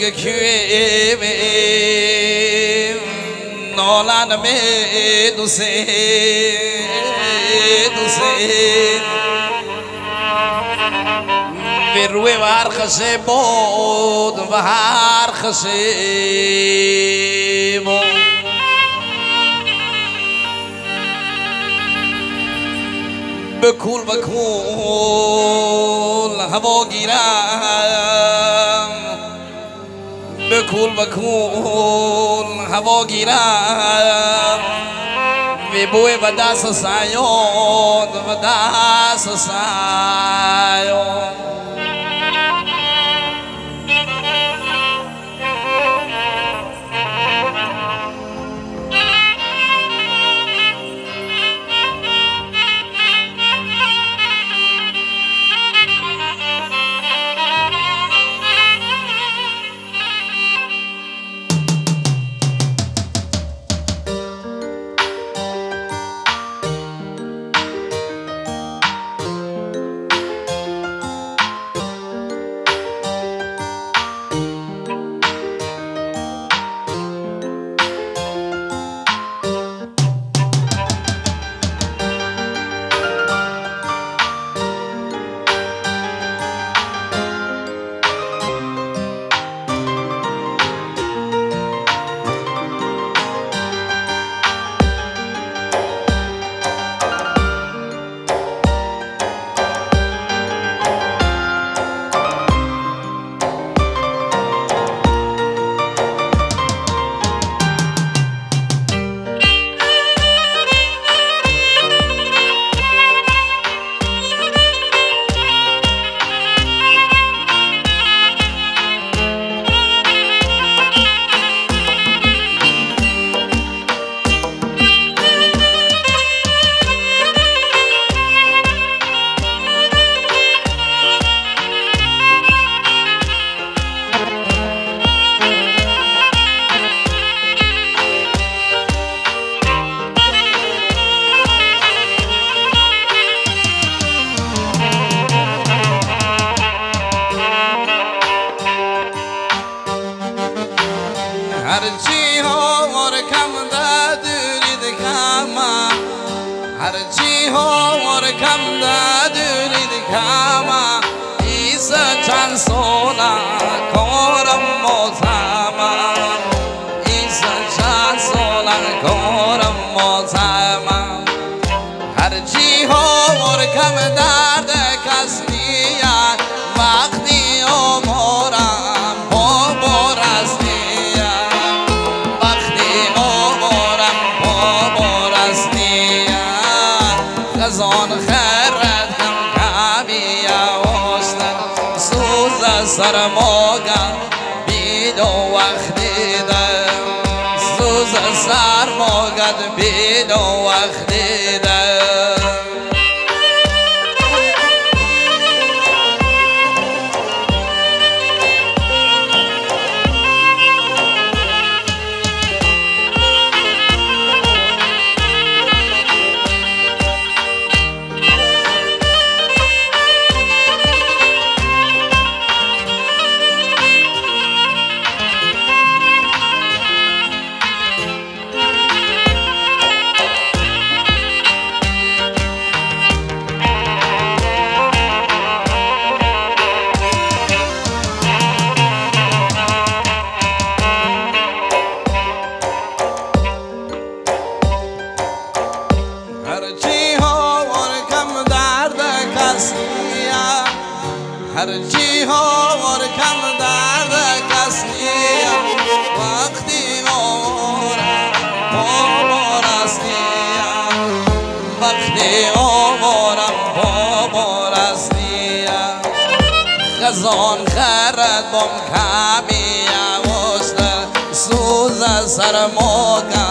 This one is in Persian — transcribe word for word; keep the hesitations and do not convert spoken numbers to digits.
که کیویم نالان می دوسه دوسه به روی هر خشه بود و هر خشه بود بکول بکول هوا گیرم بکول بکول هوا گیرم و بوی و دست سایون و دست سایون هرچی ها مرکم دادونید کما هرچی ها مرکم دادونید کما ایسا چند سولا کارم موتما ایسا چند سولا کارم موتما هرچی ها مرکم درد کس نیاد وقتی امورم بابر است خزان خرد کم کمی آوستن سوز سر موگم بید و وقتی دم سوز سر موگم بید و وقتی دم هرچی ها مرکم درد کس نیم وقتی امورم بابر است نیم وقتی امورم بابر است نیم خزان خرد بم کمی آوسته سوز سر موگم